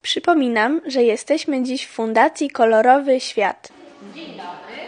Przypominam, że jesteśmy dziś w Fundacji Kolorowy Świat. Dzień dobry.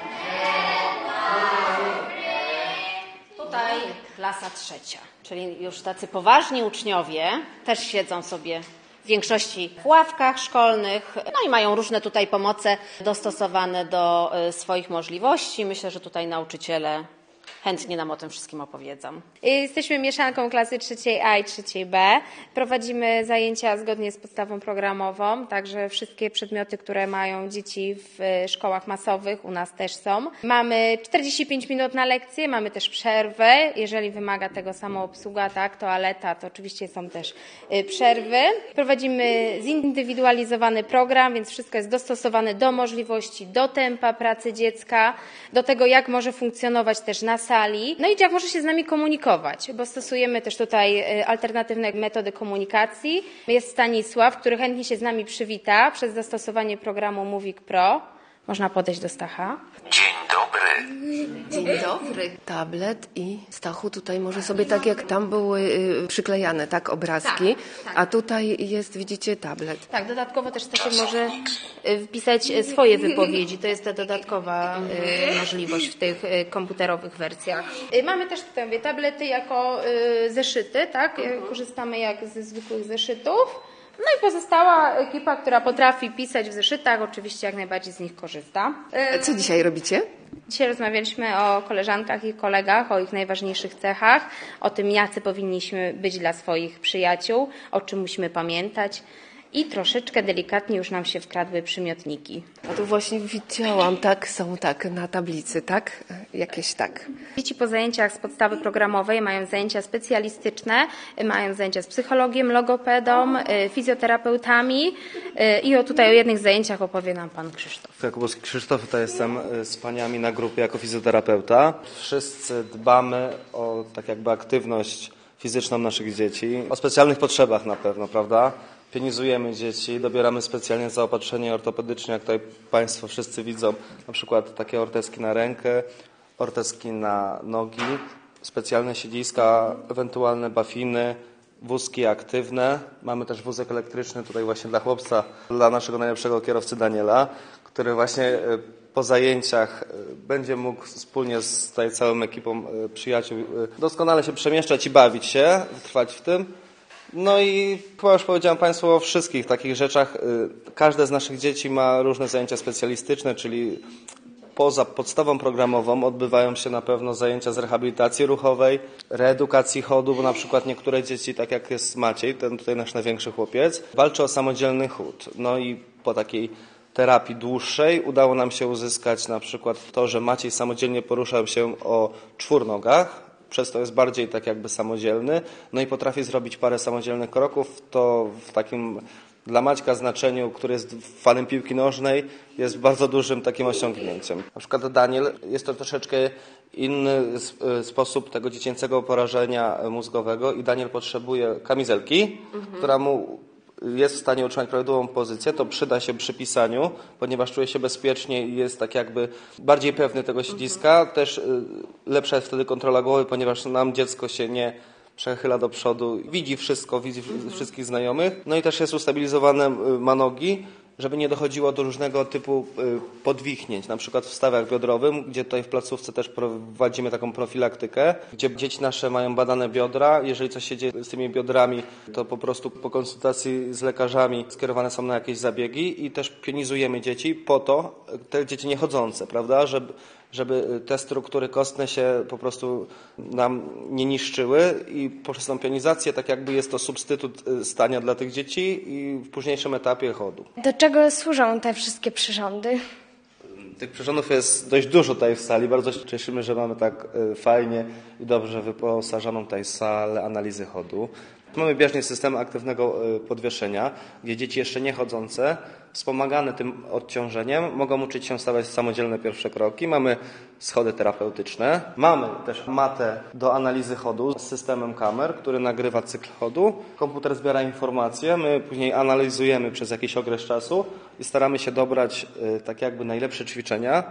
Tutaj klasa trzecia, czyli już tacy poważni uczniowie, też siedzą sobie w większości w ławkach szkolnych, no i mają różne tutaj pomoce dostosowane do swoich możliwości. Myślę, że tutaj nauczyciele chętnie nam o tym wszystkim opowiedzą. Jesteśmy mieszanką klasy 3A i 3B. Prowadzimy zajęcia zgodnie z podstawą programową, także wszystkie przedmioty, które mają dzieci w szkołach masowych u nas też są. Mamy 45 minut na lekcję, mamy też przerwę. Jeżeli wymaga tego samoobsługa, tak, toaleta, to oczywiście są też przerwy. Prowadzimy zindywidualizowany program, więc wszystko jest dostosowane do możliwości, do tempa pracy dziecka, do tego, jak może funkcjonować też na sali, no i jak może się z nami komunikować, bo stosujemy też tutaj alternatywne metody komunikacji. Jest Stanisław, który chętnie się z nami przywita przez zastosowanie programu Mówik Pro. Można podejść do Stacha. Dzień dobry. Dzień dobry. Tablet i Stachu tutaj może sobie tak jak tam były przyklejane, tak, obrazki, tak. A tutaj jest, widzicie, tablet. Tak, dodatkowo też Stasiek może wpisać swoje wypowiedzi. To jest ta dodatkowa możliwość w tych komputerowych wersjach. Mamy też tutaj, mówię, tablety jako zeszyty, tak? Korzystamy jak ze zwykłych zeszytów. No i pozostała ekipa, która potrafi pisać w zeszytach, oczywiście jak najbardziej z nich korzysta. Co dzisiaj robicie? Dzisiaj rozmawialiśmy o koleżankach i kolegach, o ich najważniejszych cechach, o tym, jacy powinniśmy być dla swoich przyjaciół, o czym musimy pamiętać. I troszeczkę delikatnie już nam się wkradły przymiotniki. A tu właśnie widziałam, tak, są tak na tablicy, tak? Jakieś tak. Dzieci po zajęciach z podstawy programowej mają zajęcia specjalistyczne, mają zajęcia z psychologiem, logopedą, fizjoterapeutami i tutaj o jednych zajęciach opowie nam pan Krzysztof. Jakubowski Krzysztof, tutaj jestem z paniami na grupie jako fizjoterapeuta. Wszyscy dbamy o tak jakby aktywność fizyczną naszych dzieci, o specjalnych potrzebach na pewno, prawda? Pienizujemy dzieci, dobieramy specjalnie zaopatrzenie ortopedyczne, jak tutaj Państwo wszyscy widzą, na przykład takie orteski na rękę, orteski na nogi, specjalne siedziska, ewentualne bafiny, wózki aktywne. Mamy też wózek elektryczny tutaj właśnie dla chłopca, dla naszego najlepszego kierowcy Daniela, który właśnie po zajęciach będzie mógł wspólnie z tutaj całą ekipą przyjaciół doskonale się przemieszczać i bawić się, trwać w tym. No i chyba już powiedziałem Państwu o wszystkich takich rzeczach. Każde z naszych dzieci ma różne zajęcia specjalistyczne, czyli poza podstawą programową odbywają się na pewno zajęcia z rehabilitacji ruchowej, reedukacji chodu, bo na przykład niektóre dzieci, tak jak jest Maciej, ten tutaj nasz największy chłopiec, walczy o samodzielny chód. No i po takiej terapii dłuższej udało nam się uzyskać na przykład to, że Maciej samodzielnie poruszał się o czwórnogach, przez to jest bardziej tak jakby samodzielny, no i potrafi zrobić parę samodzielnych kroków, to w takim dla Maćka znaczeniu, który jest fanem piłki nożnej, jest bardzo dużym takim osiągnięciem. Na przykład Daniel, jest to troszeczkę inny sposób tego dziecięcego porażenia mózgowego i Daniel potrzebuje kamizelki, która mu jest w stanie utrzymać prawidłową pozycję, to przyda się przy pisaniu, ponieważ czuje się bezpiecznie i jest tak jakby bardziej pewny tego siedziska. Też lepsza jest wtedy kontrola głowy, ponieważ nam dziecko się nie przechyla do przodu, widzi wszystko, widzi wszystkich znajomych. No i też jest ustabilizowane ma nogi, żeby nie dochodziło do różnego typu podwichnięć, na przykład w stawach biodrowym, gdzie tutaj w placówce też prowadzimy taką profilaktykę, gdzie dzieci nasze mają badane biodra. Jeżeli coś się dzieje z tymi biodrami, to po prostu po konsultacji z lekarzami skierowane są na jakieś zabiegi i też pienizujemy dzieci po to, te dzieci niechodzące, prawda, żeby te struktury kostne się po prostu nam nie niszczyły i poprzez tą pionizację tak jakby jest to substytut stania dla tych dzieci i w późniejszym etapie chodu. Do czego służą te wszystkie przyrządy? Tych przyrządów jest dość dużo tutaj w sali. Bardzo się cieszymy, że mamy tak fajnie i dobrze wyposażoną tutaj salę analizy chodu. Mamy bieżnie system aktywnego podwieszenia, gdzie dzieci jeszcze nie chodzące, wspomagane tym odciążeniem, mogą uczyć się stawać samodzielne pierwsze kroki. Mamy schody terapeutyczne. Mamy też matę do analizy chodu z systemem kamer, który nagrywa cykl chodu. Komputer zbiera informacje, my później analizujemy przez jakiś okres czasu i staramy się dobrać tak jakby najlepsze ćwiczenia,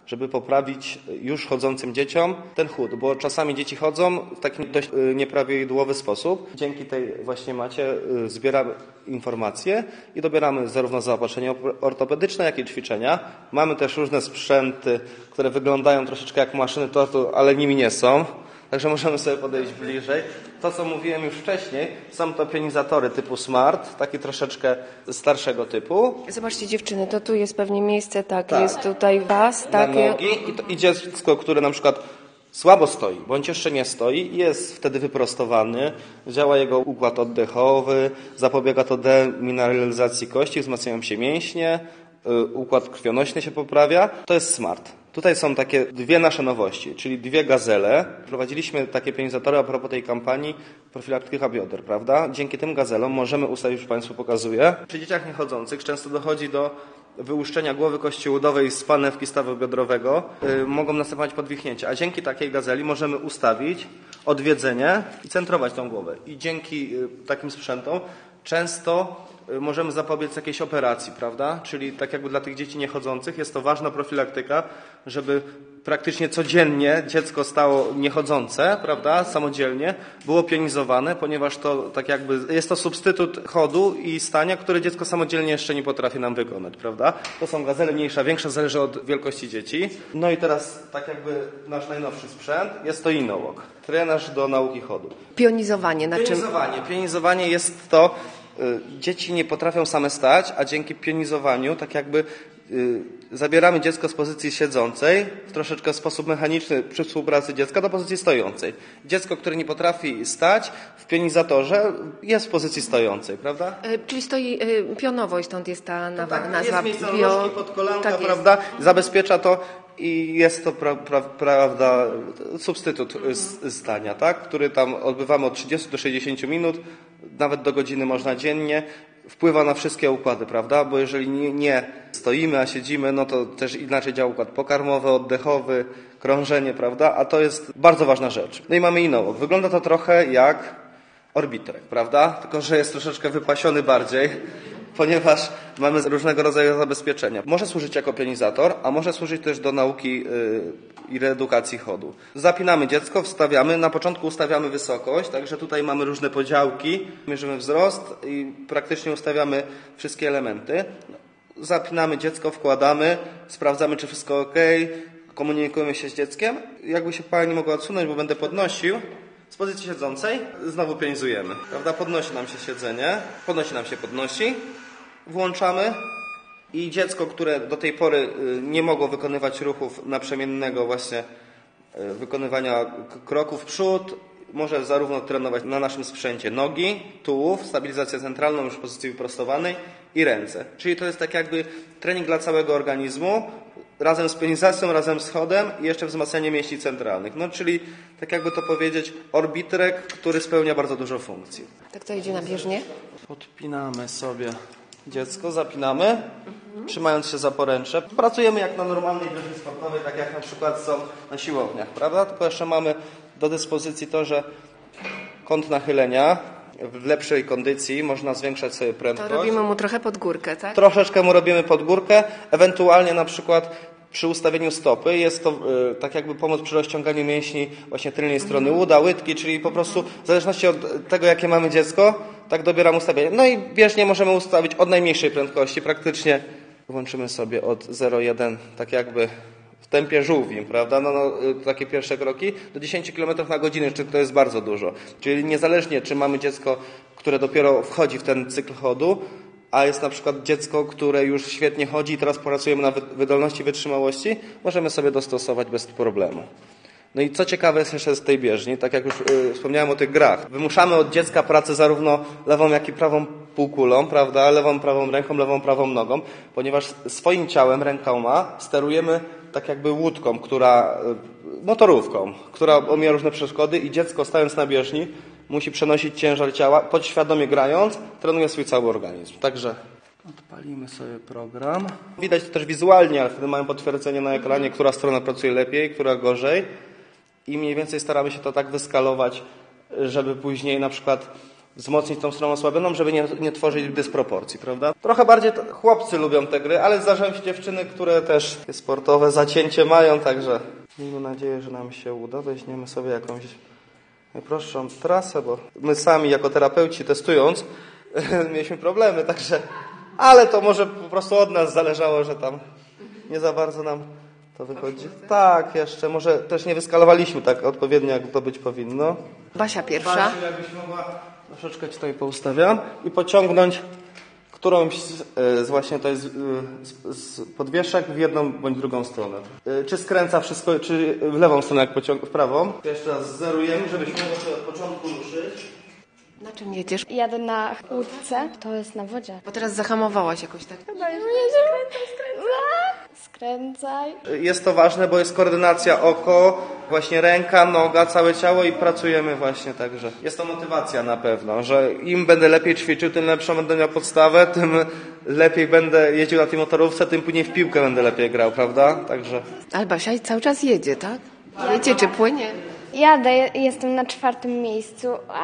żeby poprawić już chodzącym dzieciom ten chód, bo czasami dzieci chodzą w taki dość nieprawidłowy sposób. Dzięki tej właśnie macie zbieramy informacje i dobieramy zarówno zaopatrzenie ortopedyczne, jak i ćwiczenia. Mamy też różne sprzęty, które wyglądają troszeczkę jak maszyny tortu, ale nimi nie są. Także możemy sobie podejść bliżej. To, co mówiłem już wcześniej, są to pianizatory typu Smart, taki troszeczkę starszego typu. Zobaczcie dziewczyny, to tu jest pewnie miejsce, tak. Jest tutaj pas, Na takie. nogi i dziecko, które na przykład słabo stoi, bądź jeszcze nie stoi, jest wtedy wyprostowany, działa jego układ oddechowy, zapobiega to demineralizacji kości, wzmacniają się mięśnie, układ krwionośny się poprawia. To jest Smart. Tutaj są takie dwie nasze nowości, czyli dwie gazele. Wprowadziliśmy takie pianizatory a propos tej kampanii profilaktyka bioder, prawda? Dzięki tym gazelom możemy ustawić, już Państwu pokazuję. Przy dzieciach niechodzących często dochodzi do wyłuszczenia głowy kości udowej z panewki stawu biodrowego. Mogą następować podwichnięcia, a dzięki takiej gazeli możemy ustawić odwiedzenie i centrować tą głowę. I dzięki takim sprzętom często możemy zapobiec jakiejś operacji, prawda? Czyli tak jakby dla tych dzieci niechodzących jest to ważna profilaktyka, żeby praktycznie codziennie dziecko stało niechodzące, prawda? Samodzielnie, było pionizowane, ponieważ to tak jakby jest to substytut chodu i stania, które dziecko samodzielnie jeszcze nie potrafi nam wykonać, prawda? To są gazele mniejsza, większa, zależy od wielkości dzieci. No i teraz tak jakby nasz najnowszy sprzęt jest to InnoWalk, trenaż do nauki chodu. Pionizowanie, na czym? Pionizowanie jest to, dzieci nie potrafią same stać, a dzięki pionizowaniu tak jakby zabieramy dziecko z pozycji siedzącej w troszeczkę sposób mechaniczny przy współpracy dziecka do pozycji stojącej. Dziecko, które nie potrafi stać w pionizatorze jest w pozycji stojącej, prawda? Czyli stoi pionowo i stąd jest ta nazwa. Jest miejsce nóżki pod kolanka, tak, prawda? Zabezpiecza to i jest to prawda substytut stania, tak? Który tam odbywamy od 30 do 60 minut, nawet do godziny można dziennie. Wpływa na wszystkie układy, prawda? Bo jeżeli nie stoimy, a siedzimy, no to też inaczej działa układ pokarmowy, oddechowy, krążenie, prawda? A to jest bardzo ważna rzecz. No i mamy InnoWalk. Wygląda to trochę jak Orbitrek, prawda? Tylko że jest troszeczkę wypasiony bardziej, ponieważ mamy różnego rodzaju zabezpieczenia. Może służyć jako pionizator, a może służyć też do nauki i reedukacji chodu. Zapinamy dziecko, wstawiamy. Na początku ustawiamy wysokość, także tutaj mamy różne podziałki. Mierzymy wzrost i praktycznie ustawiamy wszystkie elementy. Zapinamy dziecko, wkładamy, sprawdzamy, czy wszystko ok, komunikujemy się z dzieckiem. Jakby się Pani mogła odsunąć, bo będę podnosił. Z pozycji siedzącej znowu pionizujemy, prawda? Podnosi nam się siedzenie, podnosi. Włączamy i dziecko, które do tej pory nie mogło wykonywać ruchów naprzemiennego właśnie wykonywania kroków w przód, może zarówno trenować na naszym sprzęcie nogi, tułów, stabilizację centralną już w pozycji wyprostowanej i ręce. Czyli to jest tak jakby trening dla całego organizmu, razem z pionizacją, razem z chodem i jeszcze wzmacnianie mięśni centralnych. No czyli, tak jakby to powiedzieć, orbitrek, który spełnia bardzo dużo funkcji. Tak to idzie na bieżnię? Podpinamy sobie dziecko, zapinamy, trzymając się za poręcze. Pracujemy jak na normalnej bieżni sportowej, tak jak na przykład są na siłowniach, prawda? Tylko jeszcze mamy do dyspozycji to, że kąt nachylenia w lepszej kondycji można zwiększać sobie prędkość. To robimy mu trochę pod górkę, tak? Troszeczkę mu robimy pod górkę, ewentualnie na przykład przy ustawieniu stopy jest to tak jakby pomoc przy rozciąganiu mięśni właśnie tylnej strony uda, łydki, czyli po prostu w zależności od tego, jakie mamy dziecko, tak dobieram ustawienie. No i bieżnie możemy ustawić od najmniejszej prędkości, praktycznie włączymy sobie od 0,1, tak jakby w tempie żółwim, prawda? Takie pierwsze kroki do 10 km na godzinę, czy to jest bardzo dużo. Czyli niezależnie, czy mamy dziecko, które dopiero wchodzi w ten cykl chodu, a jest na przykład dziecko, które już świetnie chodzi i teraz pracujemy na wydolności, wytrzymałości, możemy sobie dostosować bez problemu. No i co ciekawe jest jeszcze z tej bieżni, tak jak już wspomniałem o tych grach. Wymuszamy od dziecka pracę zarówno lewą, jak i prawą półkulą, prawda? Lewą, prawą ręką, lewą, prawą nogą, ponieważ swoim ciałem, rękoma sterujemy tak jakby łódką, motorówką, która omija różne przeszkody i dziecko stając na bieżni musi przenosić ciężar ciała, podświadomie grając, trenuje swój cały organizm. Także odpalimy sobie program. Widać to też wizualnie, ale wtedy mamy potwierdzenie na ekranie, która strona pracuje lepiej, która gorzej. I mniej więcej staramy się to tak wyskalować, żeby później na przykład wzmocnić tą stronę osłabioną, żeby nie tworzyć dysproporcji, prawda? Trochę bardziej chłopcy lubią te gry, ale zdarzają się dziewczyny, które też sportowe zacięcie mają, także miejmy nadzieję, że nam się uda. Weźmiemy sobie jakąś najprostszą trasę, bo my sami jako terapeuci testując mieliśmy problemy, także... Ale to może po prostu od nas zależało, że tam nie za bardzo nam to wychodzi. Tak, jeszcze. Może też nie wyskalowaliśmy tak odpowiednio, jak to być powinno. Basia pierwsza. Basiu, jakbyś mogła, troszeczkę ci tutaj poustawiam, i pociągnąć którąś właśnie to jest z podwieszek w jedną bądź drugą stronę. Czy skręca wszystko, czy w lewą stronę, jak w prawą. Jeszcze raz zerujemy, żebyś mogła sobie od początku ruszyć. Na czym jedziesz? Jadę na łódce. To jest na wodzie. Bo teraz zahamowałaś jakoś tak. Skręcaj. Jest to ważne, bo jest koordynacja oko, właśnie ręka, noga, całe ciało i pracujemy właśnie tak, że jest to motywacja na pewno, że im będę lepiej ćwiczył, tym lepszą będę miał podstawę, tym lepiej będę jeździł na tej motorówce, tym później w piłkę będę lepiej grał, prawda? Także... Ale Basia cały czas jedzie, tak? Jedzie czy płynie? Jadę, jestem na 4. miejscu.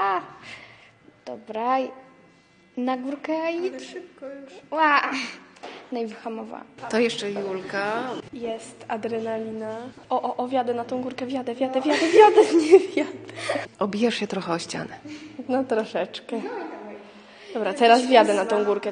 Dobra. Na górkę i... szybko już. No i wyhamowałam. To jeszcze Julka. Jest adrenalina. Wjadę na tą górkę, wjadę, nie wjadę. Obijasz się trochę o ścianę. No troszeczkę. Dobra, teraz wjadę na tą górkę,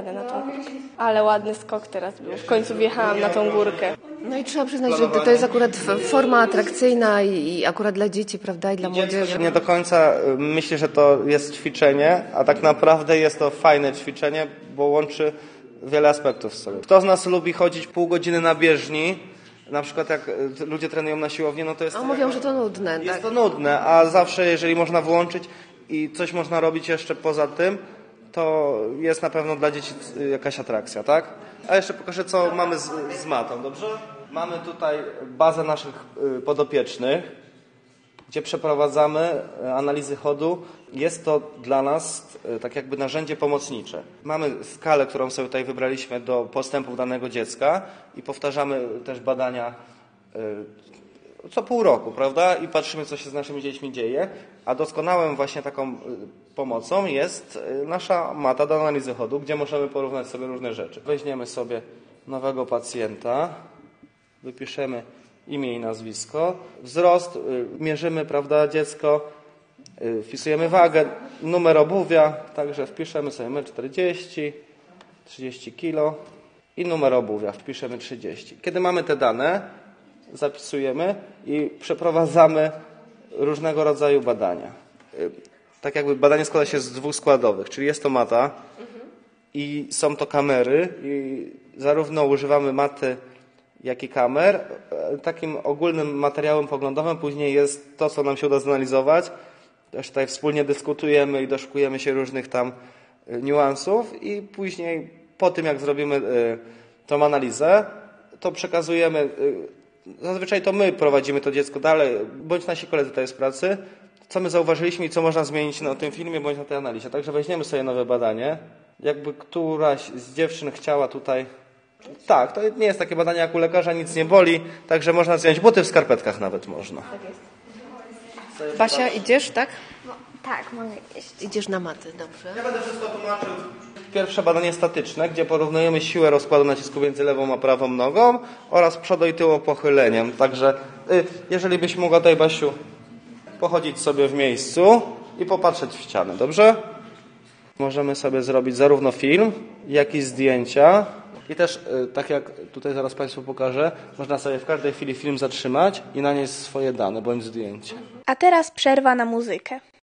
Ale ładny skok teraz był. W końcu wjechałam na tą górkę. No i trzeba przyznać, że to jest akurat forma atrakcyjna i akurat dla dzieci, prawda, i dla młodzieży. Nie do końca myślę, że to jest ćwiczenie, a tak naprawdę jest to fajne ćwiczenie, bo łączy wiele aspektów w sobie. Kto z nas lubi chodzić pół godziny na bieżni, na przykład jak ludzie trenują na siłowni, no to jest... A mówią, że to nudne, tak? Jest to nudne, a zawsze jeżeli można włączyć i coś można robić jeszcze poza tym, to jest na pewno dla dzieci jakaś atrakcja, tak? A jeszcze pokażę, co mamy z matą, dobrze? Mamy tutaj bazę naszych podopiecznych, gdzie przeprowadzamy analizy chodu. Jest to dla nas tak jakby narzędzie pomocnicze. Mamy skalę, którą sobie tutaj wybraliśmy do postępów danego dziecka i powtarzamy też badania co pół roku, prawda? I patrzymy, co się z naszymi dziećmi dzieje. A doskonałą właśnie taką pomocą jest nasza mata do analizy chodu, gdzie możemy porównać sobie różne rzeczy. Weźmiemy sobie nowego pacjenta, wypiszemy imię i nazwisko, wzrost, mierzymy, prawda, dziecko, wpisujemy wagę, numer obuwia, także wpiszemy sobie 1,40 m, 30 kg i numer obuwia, wpiszemy 30. Kiedy mamy te dane, zapisujemy i przeprowadzamy różnego rodzaju badania. Tak jakby badanie składa się z 2 składowych, czyli jest to mata i są to kamery i zarówno używamy maty, jak i kamer. Takim ogólnym materiałem poglądowym później jest to, co nam się uda zanalizować. Też tutaj wspólnie dyskutujemy i doszukujemy się różnych tam niuansów i później po tym, jak zrobimy tą analizę, to przekazujemy, zazwyczaj to my prowadzimy to dziecko dalej, bądź nasi koledzy tutaj z pracy, co my zauważyliśmy i co można zmienić na tym filmie, bądź na tej analizie. Także weźmiemy sobie nowe badanie. Jakby któraś z dziewczyn chciała tutaj... Tak, to nie jest takie badanie jak u lekarza, nic nie boli, także można zdjąć buty w skarpetkach nawet można. Tak jest. Basia, idziesz, tak? Tak, mogę iść. Idziesz na maty, dobrze. Ja będę wszystko tłumaczył. Pierwsze badanie statyczne, gdzie porównujemy siłę rozkładu nacisku między lewą a prawą nogą oraz przodu i tyłu pochyleniem. Także jeżeli byś mogła tutaj, Basiu, pochodzić sobie w miejscu i popatrzeć w ścianę, dobrze? Możemy sobie zrobić zarówno film, jak i zdjęcia. I też, tak jak tutaj zaraz Państwu pokażę, można sobie w każdej chwili film zatrzymać i nanieść swoje dane bądź zdjęcie. A teraz przerwa na muzykę.